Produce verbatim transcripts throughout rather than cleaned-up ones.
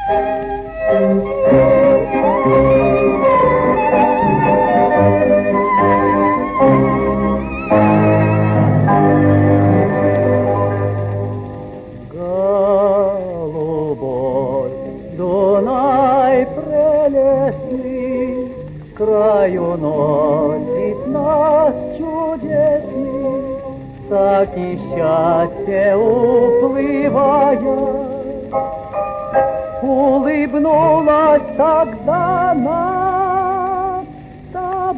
Голубой Дунай прелестный к краю носит нас чудесный, так и счастье уплывая, улыбнулась тогда нам с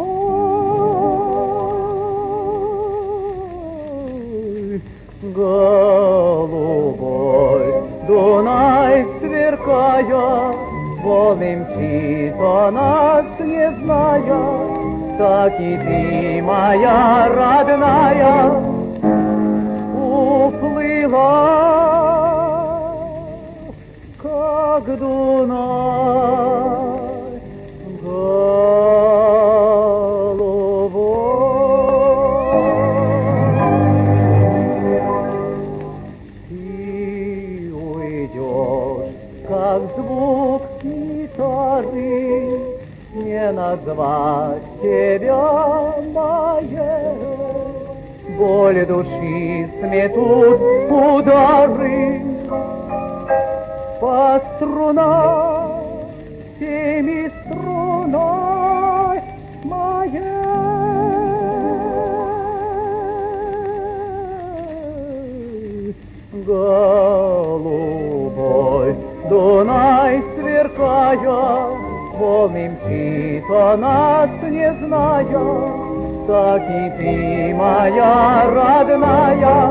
тобой. Голубой Дунай сверкая, волны мчит о нас не зная, так и ты, моя родная, уплыла, как Дунай голубой. Ты уйдешь, как звук гитары, не назвать тебя моей. Боль души сметут удары по струнам, всеми струной моей. Голубой Дунай сверкая, волны мчит о нас не зная, так и ты, моя родная,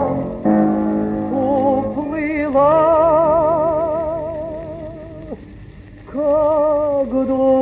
уплыла, как Дунай.